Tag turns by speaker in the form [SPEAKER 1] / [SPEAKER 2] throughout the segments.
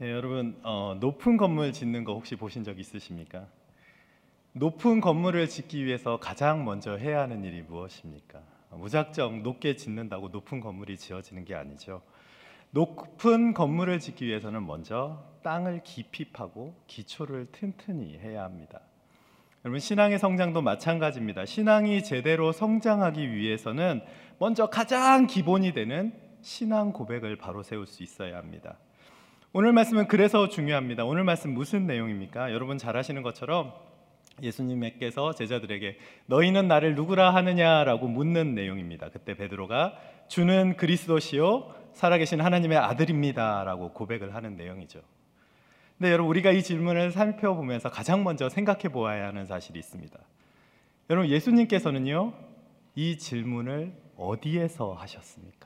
[SPEAKER 1] 네, 여러분 높은 건물 짓는 거 혹시 보신 적 있으십니까? 높은 건물을 짓기 위해서 가장 먼저 해야 하는 일이 무엇입니까? 무작정 높게 짓는다고 높은 건물이 지어지는 게 아니죠. 높은 건물을 짓기 위해서는 먼저 땅을 깊이 파고 기초를 튼튼히 해야 합니다. 여러분, 신앙의 성장도 마찬가지입니다. 신앙이 제대로 성장하기 위해서는 먼저 가장 기본이 되는 신앙 고백을 바로 세울 수 있어야 합니다. 오늘 말씀은 그래서 중요합니다. 오늘 말씀 무슨 내용입니까? 여러분 잘 아시는 것처럼 예수님께서 제자들에게 너희는 나를 누구라 하느냐라고 묻는 내용입니다. 그때 베드로가 주는 그리스도시요 살아계신 하나님의 아들입니다 라고 고백을 하는 내용이죠. 근데 여러분, 우리가 이 질문을 살펴보면서 가장 먼저 생각해 보아야 하는 사실이 있습니다. 여러분, 예수님께서는요 이 질문을 어디에서 하셨습니까?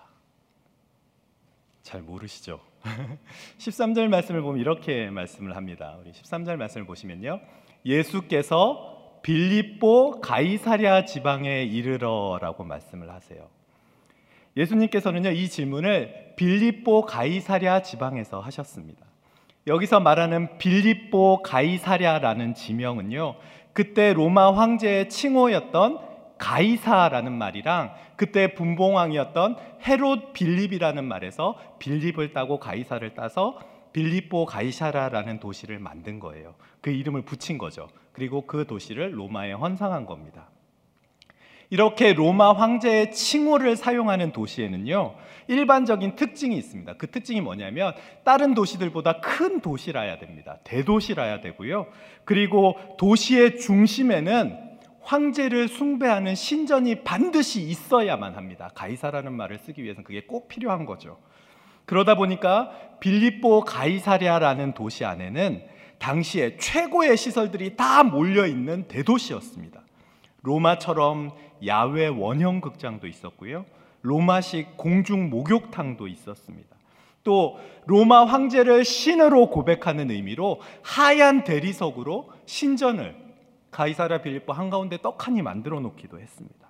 [SPEAKER 1] 잘 모르시죠? 13절 말씀을 보면 이렇게 말씀을 합니다. 우리 13절 말씀을 보시면요, 예수께서 빌립보 가이사랴 지방에 이르러라고 말씀을 하세요. 예수님께서는요 이 질문을 빌립보 가이사랴 지방에서 하셨습니다. 여기서 말하는 빌립보 가이사랴라는 지명은요, 그때 로마 황제의 칭호였던 가이사라는 말이랑 그때 분봉왕이었던 헤롯 빌립이라는 말에서 빌립을 따고 가이사를 따서 빌립보 가이사랴라는 도시를 만든 거예요. 그 이름을 붙인 거죠. 그리고 그 도시를 로마에 헌상한 겁니다. 이렇게 로마 황제의 칭호를 사용하는 도시에는요 일반적인 특징이 있습니다. 그 특징이 뭐냐면 다른 도시들보다 큰 도시라야 됩니다. 대도시라야 되고요. 그리고 도시의 중심에는 황제를 숭배하는 신전이 반드시 있어야만 합니다. 가이사라는 말을 쓰기 위해서는 그게 꼭 필요한 거죠. 그러다 보니까 빌립보 가이사랴라는 도시 안에는 당시에 최고의 시설들이 다 몰려있는 대도시였습니다. 로마처럼 야외 원형 극장도 있었고요, 로마식 공중 목욕탕도 있었습니다. 또 로마 황제를 신으로 고백하는 의미로 하얀 대리석으로 신전을 가이사랴 빌립보 한가운데 떡하니 만들어 놓기도 했습니다.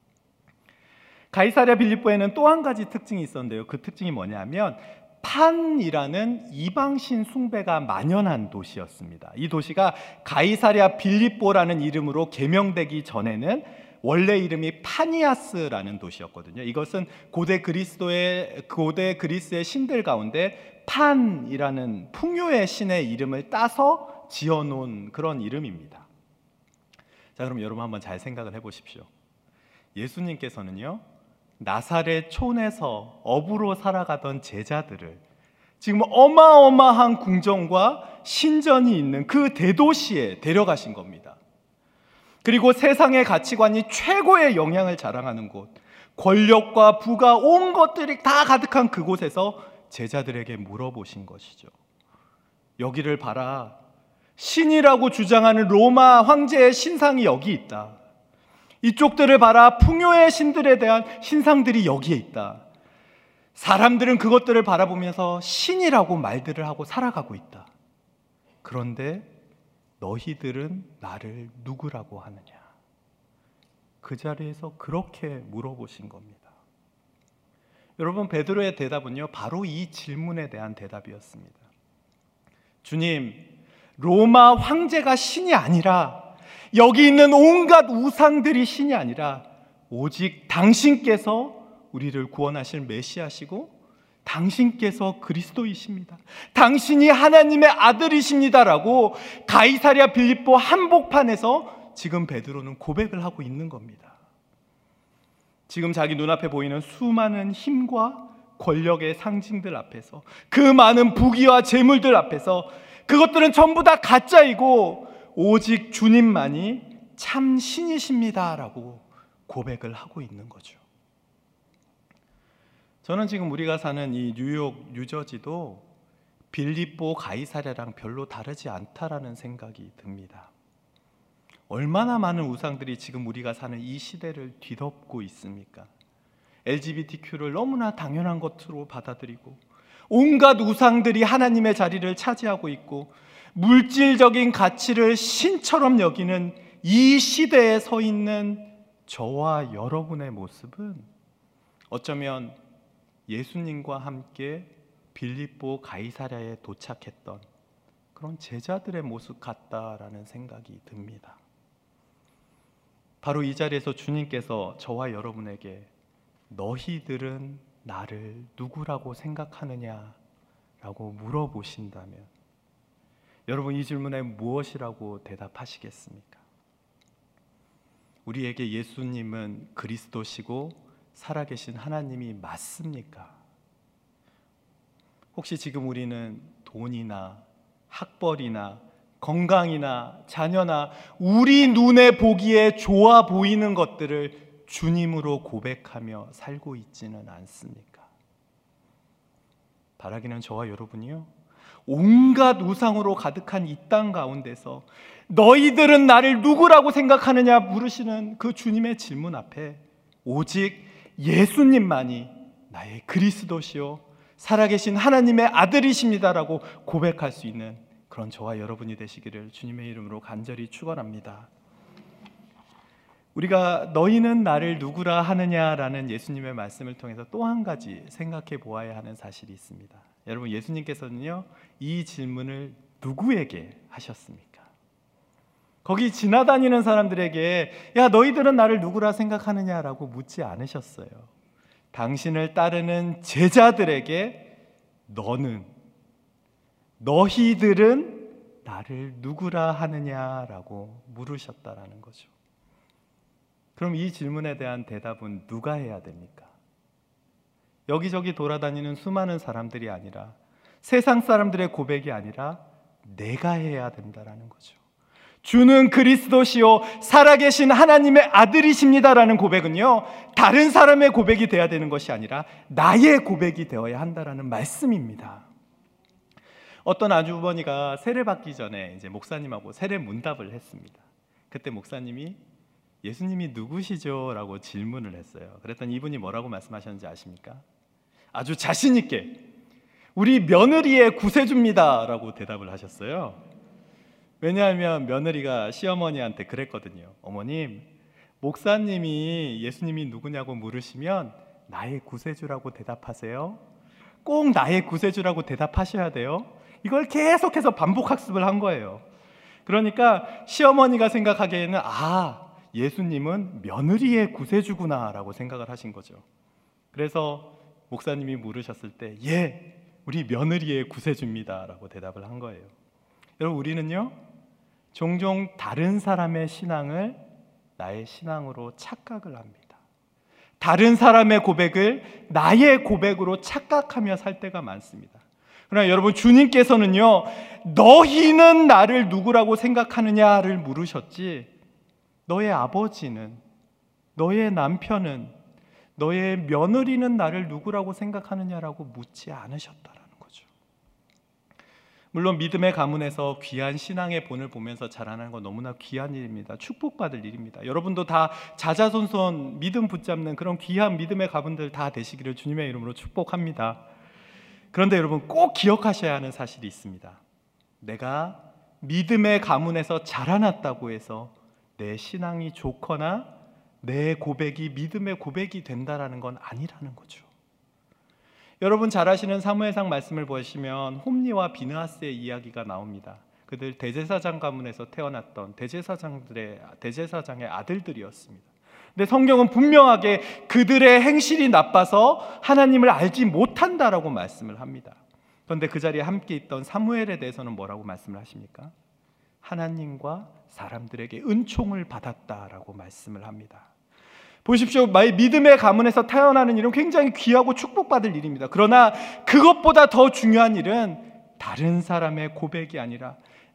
[SPEAKER 1] 가이사랴 빌립보에는 또 한 가지 특징이 있었는데요, 그 특징이 뭐냐면 판이라는 이방신 숭배가 만연한 도시였습니다. 이 도시가 가이사랴 빌립보라는 이름으로 개명되기 전에는 원래 이름이 파니아스라는 도시였거든요. 이것은 고대 그리스의 신들 가운데 판이라는 풍요의 신의 이름을 따서 지어놓은 그런 이름입니다. 자, 그럼 여러분 한번 잘 생각을 해보십시오. 예수님께서는요 나사렛 촌에서 어부로 살아가던 제자들을 지금 어마어마한 궁전과 신전이 있는 그 대도시에 데려가신 겁니다. 그리고 세상의 가치관이 최고의 영향을 자랑하는 곳, 권력과 부가 온 것들이 다 가득한 그곳에서 제자들에게 물어보신 것이죠. 여기를 봐라, 신이라고 주장하는 로마 황제의 신상이 여기 있다. 이쪽들을 봐라, 풍요의 신들에 대한 신상들이 여기에 있다. 사람들은 그것들을 바라보면서 신이라고 말들을 하고 살아가고 있다. 그런데 너희들은 나를 누구라고 하느냐? 그 자리에서 그렇게 물어보신 겁니다. 여러분, 베드로의 대답은요 바로 이 질문에 대한 대답이었습니다. 주님, 로마 황제가 신이 아니라, 여기 있는 온갖 우상들이 신이 아니라 오직 당신께서 우리를 구원하실 메시아시고 당신께서 그리스도이십니다. 당신이 하나님의 아들이십니다라고 가이사랴 빌립보 한복판에서 지금 베드로는 고백을 하고 있는 겁니다. 지금 자기 눈앞에 보이는 수많은 힘과 권력의 상징들 앞에서, 그 많은 부귀와 재물들 앞에서 그것들은 전부 다 가짜이고 오직 주님만이 참 신이십니다라고 고백을 하고 있는 거죠. 저는 지금 우리가 사는 이 뉴욕, 뉴저지도 빌립보 가이사랴랑 별로 다르지 않다라는 생각이 듭니다. 얼마나 많은 우상들이 지금 우리가 사는 이 시대를 뒤덮고 있습니까? LGBTQ를 너무나 당연한 것으로 받아들이고 온갖 우상들이 하나님의 자리를 차지하고 있고 물질적인 가치를 신처럼 여기는 이 시대에 서 있는 저와 여러분의 모습은 어쩌면 예수님과 함께 빌립보 가이사랴에 도착했던 그런 제자들의 모습 같다라는 생각이 듭니다. 바로 이 자리에서 주님께서 저와 여러분에게 너희들은 나를 누구라고 생각하느냐라고 물어보신다면 여러분 이 질문에 무엇이라고 대답하시겠습니까? 우리에게 예수님은 그리스도시고 살아계신 하나님이 맞습니까? 혹시 지금 우리는 돈이나 학벌이나 건강이나 자녀나 우리 눈에 보기에 좋아 보이는 것들을 주님으로 고백하며 살고 있지는 않습니까? 바라기는 저와 여러분이요, 온갖 우상으로 가득한 이 땅 가운데서 너희들은 나를 누구라고 생각하느냐 물으시는 그 주님의 질문 앞에 오직 예수님만이 나의 그리스도시요 살아계신 하나님의 아들이십니다라고 고백할 수 있는 그런 저와 여러분이 되시기를 주님의 이름으로 간절히 축원합니다. 우리가 너희는 나를 누구라 하느냐라는 예수님의 말씀을 통해서 또 한 가지 생각해 보아야 하는 사실이 있습니다. 여러분, 예수님께서는요 이 질문을 누구에게 하셨습니까? 거기 지나다니는 사람들에게 야 너희들은 나를 누구라 생각하느냐라고 묻지 않으셨어요. 당신을 따르는 제자들에게 너희들은 나를 누구라 하느냐라고 물으셨다라는 거죠. 그럼 이 질문에 대한 대답은 누가 해야 됩니까? 여기저기 돌아다니는 수많은 사람들이 아니라, 세상 사람들의 고백이 아니라 내가 해야 된다라는 거죠. 주는 그리스도시요 살아계신 하나님의 아들이십니다라는 고백은요 다른 사람의 고백이 되어야 되는 것이 아니라 나의 고백이 되어야 한다라는 말씀입니다. 어떤 아주머니가 세례 받기 전에 이제 목사님하고 세례 문답을 했습니다. 그때 목사님이 예수님이 누구시죠? 라고 질문을 했어요. 그랬더니 이분이 뭐라고 말씀하셨는지 아십니까? 아주 자신 있게 우리 며느리의 구세주입니다 라고 대답을 하셨어요. 왜냐하면 며느리가 시어머니한테 그랬거든요. 어머님, 목사님이 예수님이 누구냐고 물으시면 나의 구세주라고 대답하세요. 꼭 나의 구세주라고 대답하셔야 돼요. 이걸 계속해서 반복 학습을 한 거예요. 그러니까 시어머니가 생각하기에는 예수님은 며느리의 구세주구나 라고 생각을 하신 거죠. 그래서 목사님이 물으셨을 때 우리 며느리의 구세주입니다 라고 대답을 한 거예요. 여러분, 우리는요 종종 다른 사람의 신앙을 나의 신앙으로 착각을 합니다. 다른 사람의 고백을 나의 고백으로 착각하며 살 때가 많습니다. 그러나 여러분, 주님께서는요 너희는 나를 누구라고 생각하느냐를 물으셨지 너의 아버지는, 너의 남편은, 너의 며느리는 나를 누구라고 생각하느냐라고 묻지 않으셨다라는 거죠. 물론 믿음의 가문에서 귀한 신앙의 본을 보면서 자라나는 건 너무나 귀한 일입니다. 축복받을 일입니다. 여러분도 다 자자손손 믿음 붙잡는 그런 귀한 믿음의 가문들 다 되시기를 주님의 이름으로 축복합니다. 그런데 여러분, 꼭 기억하셔야 하는 사실이 있습니다. 내가 믿음의 가문에서 자라났다고 해서 내 신앙이 좋거나 내 고백이 믿음의 고백이 된다라는 건 아니라는 거죠. 여러분 잘 아시는 사무엘상 말씀을 보시면 홈리와 비느하스의 이야기가 나옵니다. 그들 대제사장 가문에서 태어났던 대제사장의 아들들이었습니다. 근데 성경은 분명하게 그들의 행실이 나빠서 하나님을 알지 못한다라고 말씀을 합니다. 그런데 그 자리에 함께 있던 사무엘에 대해서는 뭐라고 말씀을 하십니까? 하나님과 사람들에게 은총을 받았다라고 말씀을 합니다. 보십시오. 믿음의 가문에서 태어나는 일은 굉장히 귀하고 축복받을 일입니다. 그러나 그것보다 더 중요한 일은 다른 사람의 고백이 아니라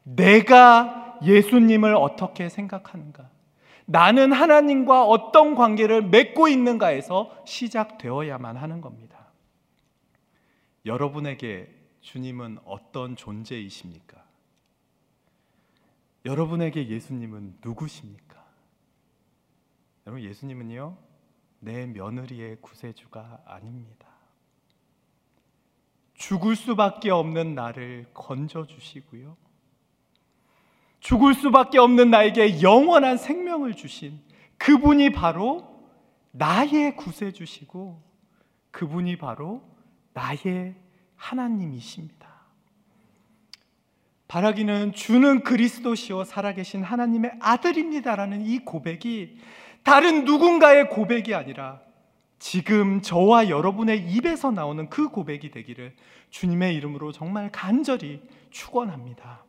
[SPEAKER 1] 내가 예수님을 어떻게 생각하는가, 나는 하나님과 어떤 관계를 맺고 있는가에서 시작되어야만 하는 겁니다. 여러분에게 주님은 어떤 존재이십니까? 여러분에게 예수님은 누구십니까? 여러분, 예수님은요 내 며느리의 구세주가 아닙니다. 죽을 수밖에 없는 나를 건져주시고요, 죽을 수밖에 없는 나에게 영원한 생명을 주신 그분이 바로 나의 구세주시고 그분이 바로 나의 하나님이십니다. 바라기는 주는 그리스도시요 살아계신 하나님의 아들입니다라는 이 고백이 다른 누군가의 고백이 아니라 지금 저와 여러분의 입에서 나오는 그 고백이 되기를 주님의 이름으로 정말 간절히 축원합니다.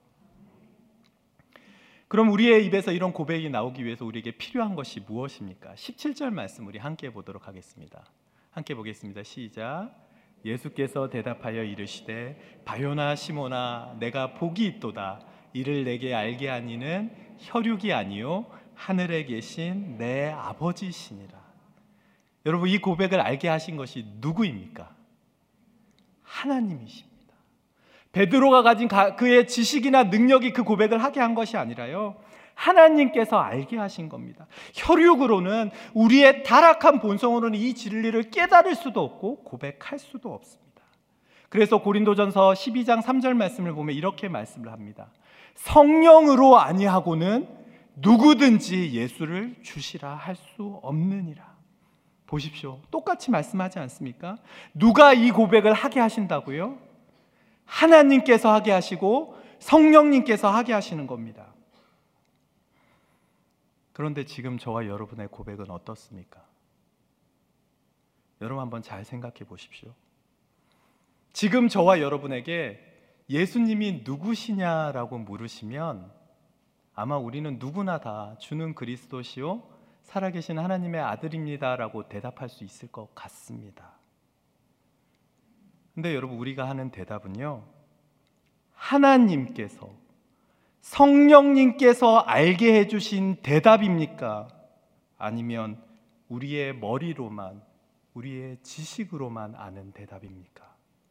[SPEAKER 1] 그럼 우리의 입에서 이런 고백이 나오기 위해서 우리에게 필요한 것이 무엇입니까? 17절 말씀 우리 함께 보도록 하겠습니다. 함께 보겠습니다. 시작. 예수께서 대답하여 이르시되 바요나 시모나 내가 복이 있도다. 이를 내게 알게 하니는 혈육이 아니요 하늘에 계신 내 아버지시니라. 여러분, 이 고백을 알게 하신 것이 누구입니까? 하나님이십니다. 베드로가 가진 그의 지식이나 능력이 그 고백을 하게 한 것이 아니라요, 하나님께서 알게 하신 겁니다. 혈육으로는, 우리의 타락한 본성으로는 이 진리를 깨달을 수도 없고 고백할 수도 없습니다. 그래서 고린도전서 12장 3절 말씀을 보면 이렇게 말씀을 합니다. 성령으로 아니하고는 누구든지 예수를 주시라 할 수 없느니라. 보십시오, 똑같이 말씀하지 않습니까? 누가 이 고백을 하게 하신다고요? 하나님께서 하게 하시고 성령님께서 하게 하시는 겁니다. 그런데 지금 저와 여러분의 고백은 어떻습니까? 여러분 한번 잘 생각해 보십시오. 지금 저와 여러분에게 예수님이 누구시냐라고 물으시면 아마 우리는 누구나 다 주는 그리스도시요 살아계신 하나님의 아들입니다라고 대답할 수 있을 것 같습니다. 근데 여러분, 우리가 하는 대답은요, 하나님께서, 성령님께서 알게 해주신 대답입니까? 아니면 우리의 머리로만, 우리의 지식으로만 아는 대답입니까?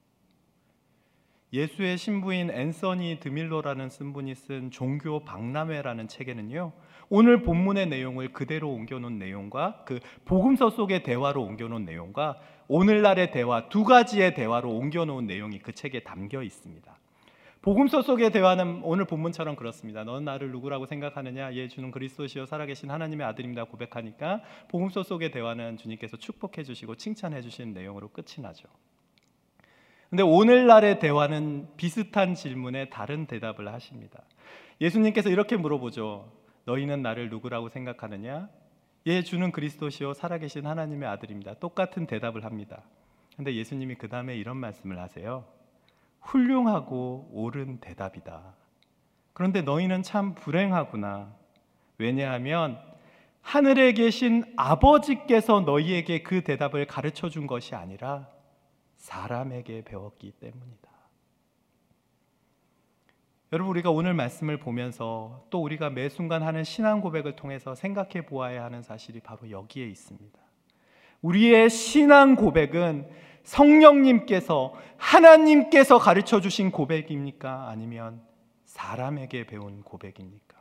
[SPEAKER 1] 예수의 신부인 앤서니 드밀러라는 분이 쓴 종교 박람회라는 책에는요, 오늘 본문의 내용을 그대로 옮겨놓은 내용과 그 복음서 속의 대화로 옮겨놓은 내용과 오늘날의 대화, 두 가지의 대화로 옮겨놓은 내용이 그 책에 담겨 있습니다. 복음서 속의 대화는 오늘 본문처럼 그렇습니다. 너는 나를 누구라고 생각하느냐? 예, 주는 그리스도시요 살아계신 하나님의 아들입니다 고백하니까 복음서 속의 대화는 주님께서 축복해 주시고 칭찬해 주시는 내용으로 끝이 나죠. 근데 오늘날의 대화는 비슷한 질문에 다른 대답을 하십니다. 예수님께서 이렇게 물어보죠. 너희는 나를 누구라고 생각하느냐? 예, 주는 그리스도시요 살아계신 하나님의 아들입니다. 똑같은 대답을 합니다. 근데 예수님이 그 다음에 이런 말씀을 하세요. 훌륭하고 옳은 대답이다. 그런데 너희는 참 불행하구나. 왜냐하면 하늘에 계신 아버지께서 너희에게 그 대답을 가르쳐 준 것이 아니라 사람에게 배웠기 때문이다. 여러분, 우리가 오늘 말씀을 보면서 또 우리가 매 순간 하는 신앙 고백을 통해서 생각해 보아야 하는 사실이 바로 여기에 있습니다. 우리의 신앙 고백은 성령님께서, 하나님께서 가르쳐 주신 고백입니까? 아니면 사람에게 배운 고백입니까?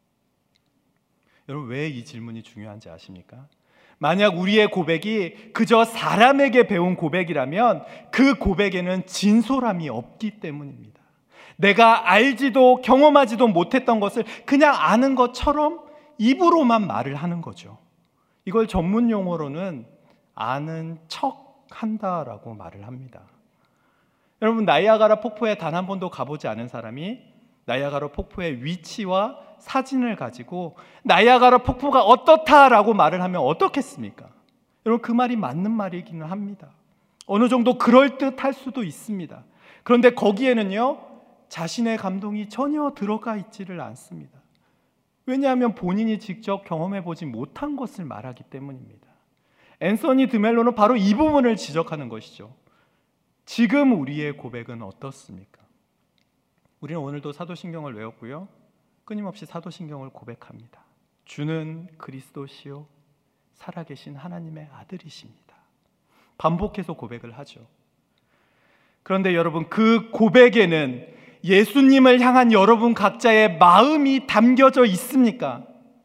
[SPEAKER 1] 여러분, 왜 이 질문이 중요한지 아십니까? 만약 우리의 고백이 그저 사람에게 배운 고백이라면 그 고백에는 진솔함이 없기 때문입니다. 내가 알지도 경험하지도 못했던 것을 그냥 아는 것처럼 입으로만 말을 하는 거죠. 이걸 전문 용어로는 아는 척 한다라고 말을 합니다. 여러분, 나이아가라 폭포에 단 한 번도 가보지 않은 사람이 나이아가라 폭포의 위치와 사진을 가지고 나이아가라 폭포가 어떻다라고 말을 하면 어떻겠습니까? 여러분, 그 말이 맞는 말이기는 합니다. 어느 정도 그럴듯할 수도 있습니다. 그런데 거기에는요, 자신의 감동이 전혀 들어가 있지를 않습니다. 왜냐하면 본인이 직접 경험해보지 못한 것을 말하기 때문입니다. 앤서니 드멜로는 바로 이 부분을 지적하는 것이죠. 지금 우리의 고백은 어떻습니까? 우리는 오늘도 사도신경을 외웠고요, 끊임없이 사도신경을 고백합니다. 주는 그리스도시요 살아계신 하나님의 아들이십니다. 반복해서 고백을 하죠. 그런데 여러분, 그 고백에는 예수님을 향한 여러분 각자의 마음이 담겨져 있습니까?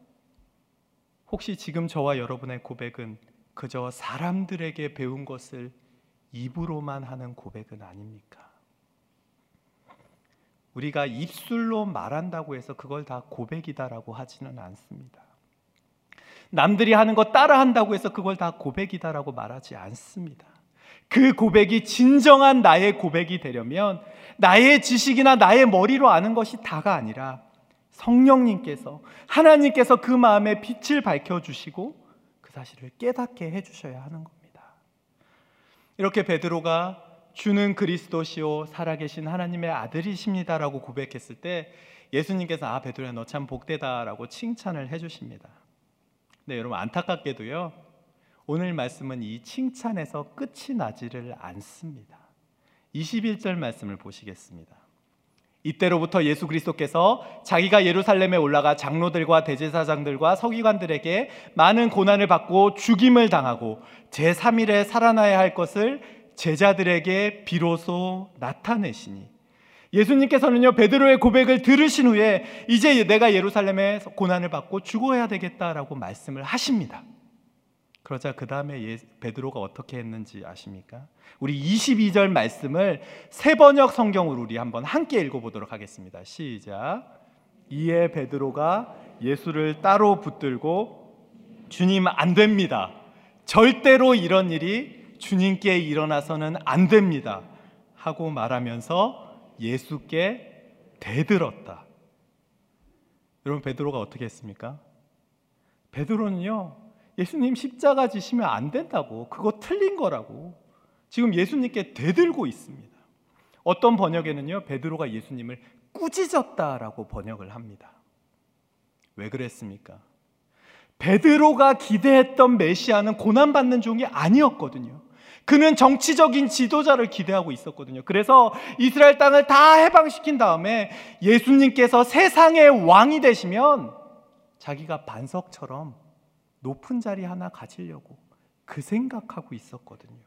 [SPEAKER 1] 혹시 지금 저와 여러분의 고백은 그저 사람들에게 배운 것을 입으로만 하는 고백은 아닙니까? 우리가 입술로 말한다고 해서 그걸 다 고백이다라고 하지는 않습니다. 남들이 하는 거 따라한다고 해서 그걸 다 고백이다라고 말하지 않습니다. 그 고백이 진정한 나의 고백이 되려면 나의 지식이나 나의 머리로 아는 것이 다가 아니라 성령님께서, 하나님께서 그 마음에 빛을 밝혀주시고 그 사실을 깨닫게 해주셔야 하는 겁니다. 이렇게 베드로가 주는 그리스도시요 살아계신 하나님의 아들이십니다라고 고백했을 때 예수님께서 베드로야 너 참 복되다라고 칭찬을 해주십니다. 네, 여러분 안타깝게도요 오늘 말씀은 이 칭찬에서 끝이 나지를 않습니다. 21절 말씀을 보시겠습니다. 이때로부터 예수 그리스도께서 자기가 예루살렘에 올라가 장로들과 대제사장들과 서기관들에게 많은 고난을 받고 죽임을 당하고 제3일에 살아나야 할 것을 제자들에게 비로소 나타내시니, 예수님께서는요 베드로의 고백을 들으신 후에 이제 내가 예루살렘에 고난을 받고 죽어야 되겠다라고 말씀을 하십니다. 그러자 그 다음에 베드로가 어떻게 했는지 아십니까? 우리 22절 말씀을 새번역 성경으로 우리 한번 함께 읽어보도록 하겠습니다. 시작. 이에 베드로가 예수를 따로 붙들고 주님 안 됩니다. 절대로 이런 일이 주님께 일어나서는 안 됩니다 하고 말하면서 예수께 대들었다. 여러분 베드로가 어떻게 했습니까? 베드로는요 예수님 십자가 지시면 안 된다고, 그거 틀린 거라고 지금 예수님께 대들고 있습니다. 어떤 번역에는요 베드로가 예수님을 꾸짖었다라고 번역을 합니다. 왜 그랬습니까? 베드로가 기대했던 메시아는 고난받는 종이 아니었거든요. 그는 정치적인 지도자를 기대하고 있었거든요. 그래서 이스라엘 땅을 다 해방시킨 다음에 예수님께서 세상의 왕이 되시면 자기가 반석처럼 높은 자리 하나 가지려고 그 생각하고 있었거든요.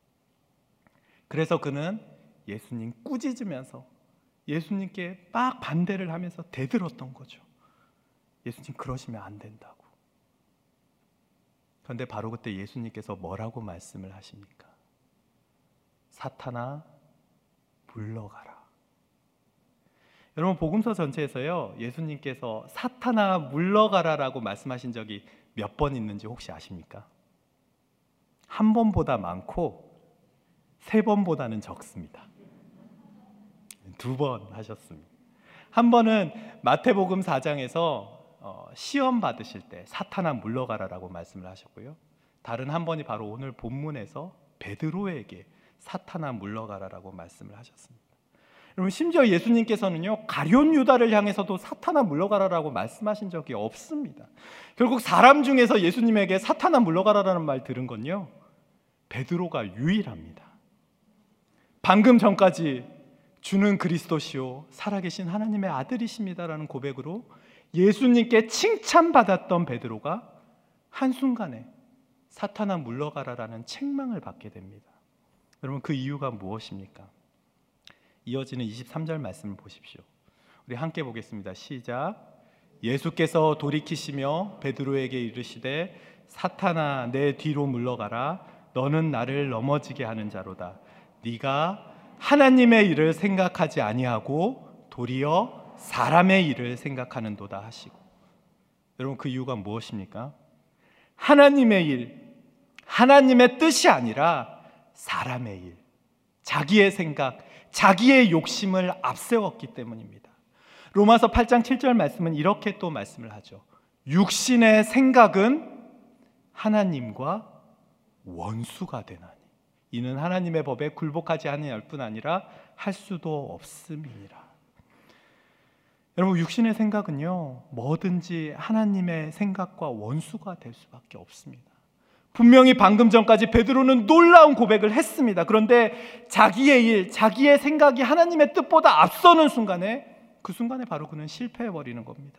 [SPEAKER 1] 그래서 그는 예수님 꾸짖으면서 예수님께 막 반대를 하면서 대들었던 거죠. 예수님 그러시면 안 된다고. 그런데 바로 그때 예수님께서 뭐라고 말씀을 하십니까? 사탄아 물러가라. 여러분 복음서 전체에서요 예수님께서 사탄아 물러가라라고 말씀하신 적이 몇 번 있는지 혹시 아십니까? 한 번보다 많고 세 번보다는 적습니다. 2번 하셨습니다. 한 번은 마태복음 4장에서 시험 받으실 때 사탄아 물러가라라고 말씀을 하셨고요. 다른 한 번이 바로 오늘 본문에서 베드로에게 사탄아 물러가라라고 말씀을 하셨습니다. 여러분 심지어 예수님께서는요 가룟 유다를 향해서도 사탄아 물러가라라고 말씀하신 적이 없습니다. 결국 사람 중에서 예수님에게 사탄아 물러가라라는 말 들은 건요 베드로가 유일합니다. 방금 전까지 주는 그리스도시요 살아계신 하나님의 아들이십니다라는 고백으로 예수님께 칭찬받았던 베드로가 한순간에 사탄아 물러가라라는 책망을 받게 됩니다. 여러분 그 이유가 무엇입니까? 이어지는 23절 말씀을 보십시오. 우리 함께 보겠습니다. 시작. 예수께서 돌이키시며 베드로에게 이르시되 사탄아 내 뒤로 물러가라. 너는 나를 넘어지게 하는 자로다. 네가 하나님의 일을 생각하지 아니하고 도리어 사람의 일을 생각하는도다 하시고. 여러분 그 이유가 무엇입니까? 하나님의 일, 하나님의 뜻이 아니라 사람의 일, 자기의 생각, 자기의 욕심을 앞세웠기 때문입니다. 로마서 8장 7절 말씀은 이렇게 또 말씀을 하죠. 육신의 생각은 하나님과 원수가 되나니 이는 하나님의 법에 굴복하지 아니할 뿐 아니라 할 수도 없음이니라. 여러분 육신의 생각은요 뭐든지 하나님의 생각과 원수가 될 수밖에 없습니다. 분명히 방금 전까지 베드로는 놀라운 고백을 했습니다. 그런데 자기의 일, 자기의 생각이 하나님의 뜻보다 앞서는 순간에 그 순간에 바로 그는 실패해버리는 겁니다.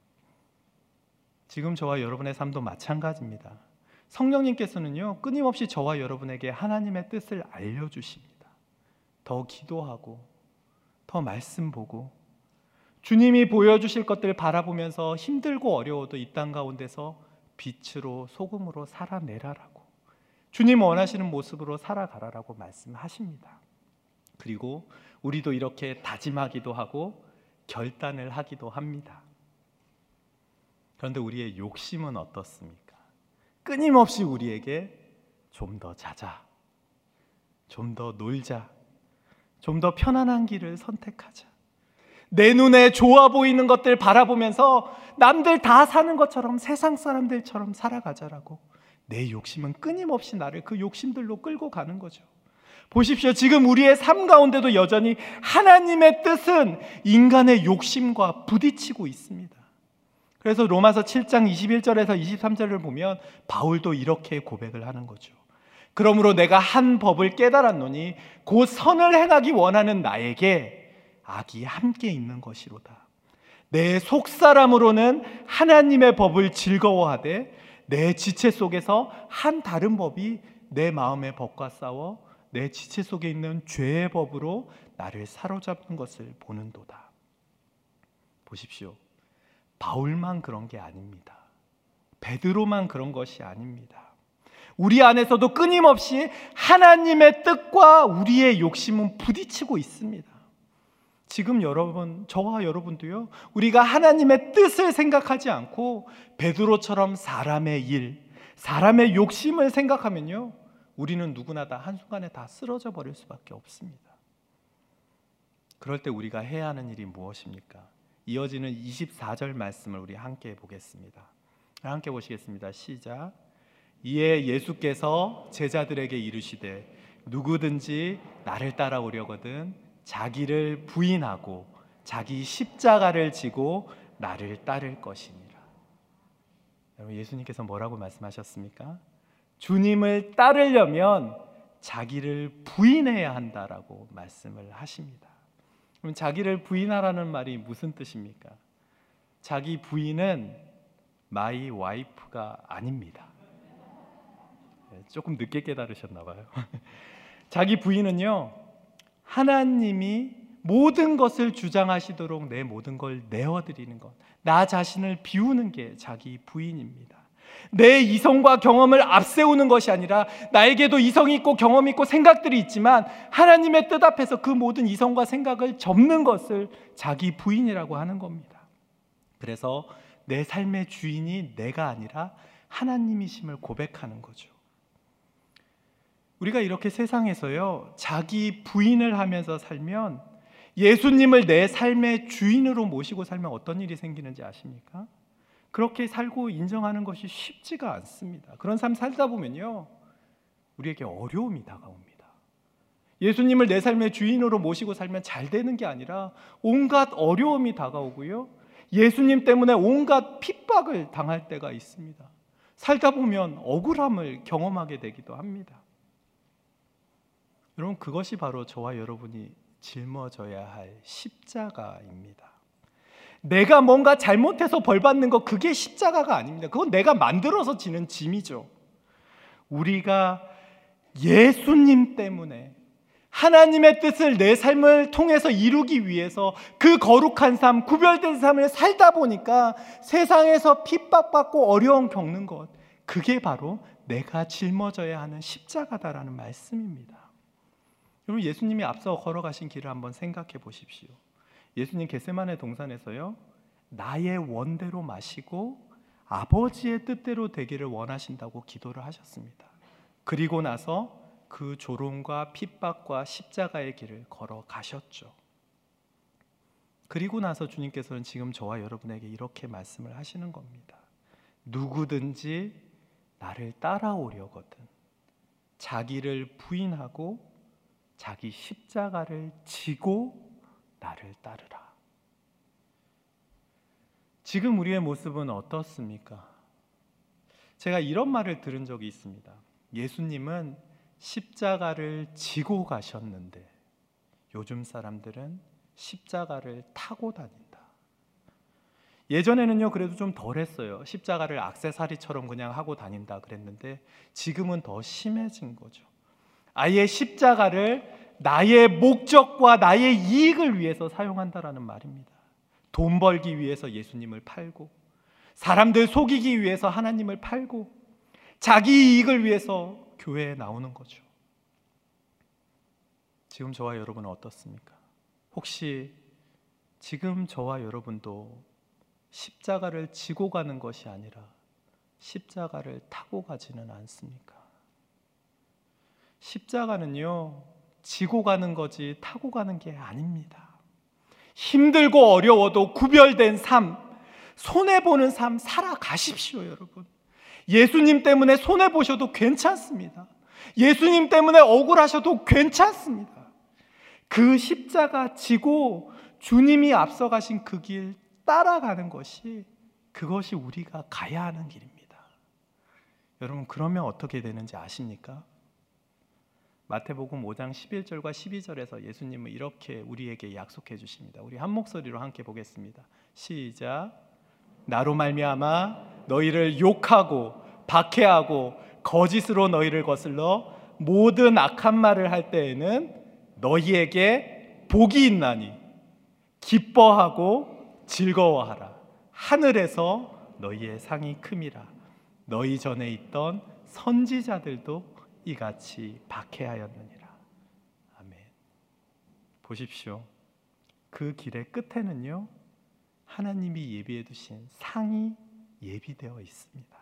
[SPEAKER 1] 지금 저와 여러분의 삶도 마찬가지입니다. 성령님께서는요 끊임없이 저와 여러분에게 하나님의 뜻을 알려주십니다. 더 기도하고 더 말씀 보고 주님이 보여주실 것들을 바라보면서 힘들고 어려워도 이 땅 가운데서 빛으로 소금으로 살아내라라고, 주님 원하시는 모습으로 살아가라라고 말씀하십니다. 그리고 우리도 이렇게 다짐하기도 하고 결단을 하기도 합니다. 그런데 우리의 욕심은 어떻습니까? 끊임없이 우리에게 좀 더 자자, 좀 더 놀자. 좀 더 편안한 길을 선택하자. 내 눈에 좋아 보이는 것들 바라보면서 남들 다 사는 것처럼 세상 사람들처럼 살아가자라고 내 욕심은 끊임없이 나를 그 욕심들로 끌고 가는 거죠. 보십시오. 지금 우리의 삶 가운데도 여전히 하나님의 뜻은 인간의 욕심과 부딪히고 있습니다. 그래서 로마서 7장 21절에서 23절을 보면 바울도 이렇게 고백을 하는 거죠. 그러므로 내가 한 법을 깨달았노니 곧 선을 행하기 원하는 나에게 악이 함께 있는 것이로다. 내 속사람으로는 하나님의 법을 즐거워하되 내 지체 속에서 한 다른 법이 내 마음의 법과 싸워 내 지체 속에 있는 죄의 법으로 나를 사로잡는 것을 보는도다. 보십시오. 바울만 그런 게 아닙니다. 베드로만 그런 것이 아닙니다. 우리 안에서도 끊임없이 하나님의 뜻과 우리의 욕심은 부딪히고 있습니다. 지금 여러분, 저와 여러분도요, 우리가 하나님의 뜻을 생각하지 않고 베드로처럼 사람의 일, 사람의 욕심을 생각하면요, 우리는 누구나 다 한순간에 다 쓰러져 버릴 수밖에 없습니다. 그럴 때 우리가 해야 하는 일이 무엇입니까? 이어지는 24절 말씀을 우리 함께 보겠습니다. 함께 보시겠습니다. 시작. 이에 예수께서 제자들에게 이르시되 누구든지 나를 따라오려거든 자기를 부인하고 자기 십자가를 지고 나를 따를 것이니라. 여러분, 예수님께서 뭐라고 말씀하셨습니까? 주님을 따르려면 자기를 부인해야 한다라고 말씀을 하십니다. 그럼 자기를 부인하라는 말이 무슨 뜻입니까? 자기 부인은 my wife가 아닙니다. 조금 늦게 깨달으셨나 봐요. 자기 부인은요, 하나님이 모든 것을 주장하시도록 내 모든 걸 내어드리는 것, 나 자신을 비우는 게 자기 부인입니다. 내 이성과 경험을 앞세우는 것이 아니라 나에게도 이성이 있고 경험이 있고 생각들이 있지만 하나님의 뜻 앞에서 그 모든 이성과 생각을 접는 것을 자기 부인이라고 하는 겁니다. 그래서 내 삶의 주인이 내가 아니라 하나님이심을 고백하는 거죠. 우리가 이렇게 세상에서요, 자기 부인을 하면서 살면, 예수님을 내 삶의 주인으로 모시고 살면 어떤 일이 생기는지 아십니까? 그렇게 살고 인정하는 것이 쉽지가 않습니다. 그런 삶 살다 보면요, 우리에게 어려움이 다가옵니다. 예수님을 내 삶의 주인으로 모시고 살면 잘 되는 게 아니라 온갖 어려움이 다가오고요, 예수님 때문에 온갖 핍박을 당할 때가 있습니다. 살다 보면 억울함을 경험하게 되기도 합니다. 여러분, 그것이 바로 저와 여러분이 짊어져야 할 십자가입니다. 내가 뭔가 잘못해서 벌 받는 거, 그게 십자가가 아닙니다. 그건 내가 만들어서 지는 짐이죠. 우리가 예수님 때문에 하나님의 뜻을 내 삶을 통해서 이루기 위해서 그 거룩한 삶, 구별된 삶을 살다 보니까 세상에서 핍박받고 어려움 겪는 것, 그게 바로 내가 짊어져야 하는 십자가다라는 말씀입니다. 여러분, 예수님이 앞서 걸어가신 길을 한번 생각해 보십시오. 예수님 겟세마네 동산에서요, 나의 원대로 마시고 아버지의 뜻대로 되기를 원하신다고 기도를 하셨습니다. 그리고 나서 그 조롱과 핍박과 십자가의 길을 걸어가셨죠. 그리고 나서 주님께서는 지금 저와 여러분에게 이렇게 말씀을 하시는 겁니다. 누구든지 나를 따라오려거든 자기를 부인하고 자기 십자가를 지고 나를 따르라. 지금 우리의 모습은 어떻습니까? 제가 이런 말을 들은 적이 있습니다. 예수님은 십자가를 지고 가셨는데 요즘 사람들은 십자가를 타고 다닌다. 예전에는요, 그래도 좀 덜했어요. 십자가를 액세서리처럼 그냥 하고 다닌다 그랬는데 지금은 더 심해진 거죠. 아예 십자가를 나의 목적과 나의 이익을 위해서 사용한다라는 말입니다. 돈 벌기 위해서 예수님을 팔고, 사람들 속이기 위해서 하나님을 팔고, 자기 이익을 위해서 교회에 나오는 거죠. 지금 저와 여러분은 어떻습니까? 혹시 지금 저와 여러분도 십자가를 지고 가는 것이 아니라 십자가를 타고 가지는 않습니까? 십자가는요, 지고 가는 거지 타고 가는 게 아닙니다. 힘들고 어려워도 구별된 삶, 손해보는 삶 살아가십시오, 여러분. 예수님 때문에 손해보셔도 괜찮습니다. 예수님 때문에 억울하셔도 괜찮습니다. 그 십자가 지고 주님이 앞서가신 그 길 따라가는 것이, 그것이 우리가 가야 하는 길입니다. 여러분, 그러면 어떻게 되는지 아십니까? 마태복음 5장 11절과 12절에서 예수님은 이렇게 우리에게 약속해 주십니다. 우리 한 목소리로 함께 보겠습니다. 시작. 나로 말미암아 너희를 욕하고 박해하고 거짓으로 너희를 거슬러 모든 악한 말을 할 때에는 너희에게 복이 있나니 기뻐하고 즐거워하라. 하늘에서 너희의 상이 큼이라. 너희 전에 있던 선지자들도 이같이 박해하였느니라. 아멘. 보십시오. 그 길의 끝에는요, 하나님이 예비해 두신 상이 예비되어 있습니다.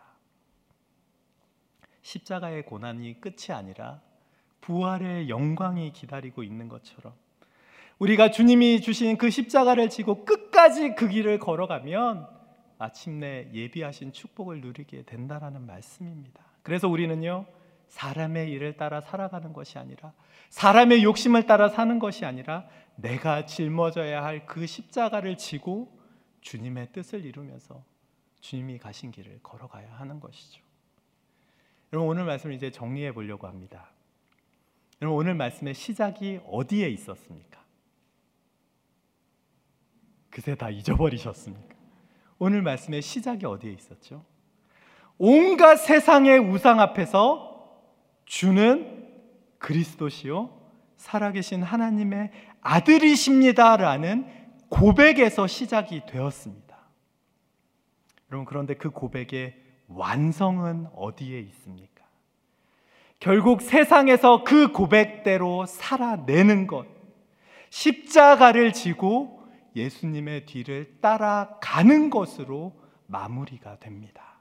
[SPEAKER 1] 십자가의 고난이 끝이 아니라 부활의 영광이 기다리고 있는 것처럼, 우리가 주님이 주신 그 십자가를 지고 끝까지 그 길을 걸어가면 마침내 예비하신 축복을 누리게 된다라는 말씀입니다. 그래서 우리는요, 사람의 일을 따라 살아가는 것이 아니라, 사람의 욕심을 따라 사는 것이 아니라, 내가 짊어져야 할 그 십자가를 지고 주님의 뜻을 이루면서 주님이 가신 길을 걸어가야 하는 것이죠. 여러분, 오늘 말씀을 이제 정리해 보려고 합니다. 여러분, 오늘 말씀의 시작이 어디에 있었습니까? 그새 다 잊어버리셨습니까? 오늘 말씀의 시작이 어디에 있었죠? 온갖 세상의 우상 앞에서 주는 그리스도시요 살아계신 하나님의 아들이십니다라는 고백에서 시작이 되었습니다. 여러분, 그런데 그 고백의 완성은 어디에 있습니까? 결국 세상에서 그 고백대로 살아내는 것, 십자가를 지고 예수님의 뒤를 따라가는 것으로 마무리가 됩니다.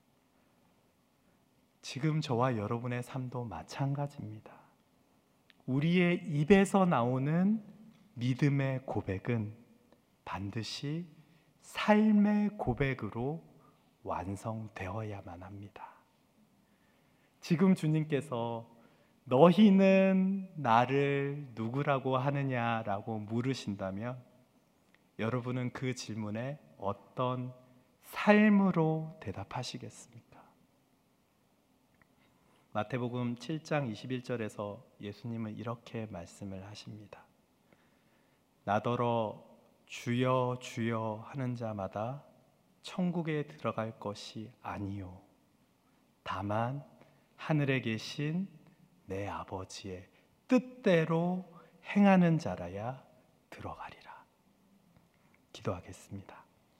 [SPEAKER 1] 지금 저와 여러분의 삶도 마찬가지입니다. 우리의 입에서 나오는 믿음의 고백은 반드시 삶의 고백으로 완성되어야만 합니다. 지금 주님께서 너희는 나를 누구라고 하느냐라고 물으신다면 여러분은 그 질문에 어떤 삶으로 대답하시겠습니까? 마태복음 7장 21절에서 예수님은 이렇게 말씀을 하십니다. 나더러 주여 주여 하는 자마다 천국에 들어갈 것이 아니요 다만 하늘에 계신 내 아버지의 뜻대로 행하는 자라야 들어가리라. 기도하겠습니다.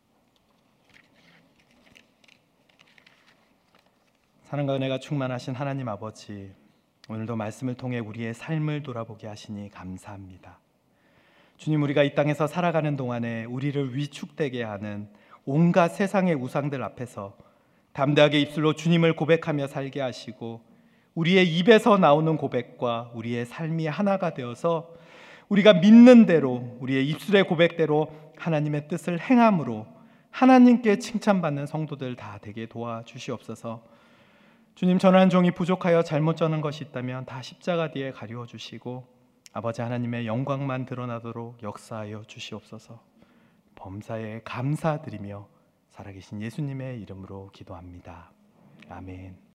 [SPEAKER 1] 사랑과 은혜가 충만하신 하나님 아버지, 오늘도 말씀을 통해 우리의 삶을 돌아보게 하시니 감사합니다. 주님, 우리가 이 땅에서 살아가는 동안에 우리를 위축되게 하는 온갖 세상의 우상들 앞에서 담대하게 입술로 주님을 고백하며 살게 하시고, 우리의 입에서 나오는 고백과 우리의 삶이 하나가 되어서 우리가 믿는 대로, 우리의 입술의 고백대로 하나님의 뜻을 행함으로 하나님께 칭찬받는 성도들 다 되게 도와주시옵소서. 주님, 전한 종이 부족하여 잘못 전한 것이 있다면 다 십자가 뒤에 가리워 주시고 아버지 하나님의 영광만 드러나도록 역사하여 주시옵소서. 범사에 감사드리며 살아계신 예수님의 이름으로 기도합니다. 아멘.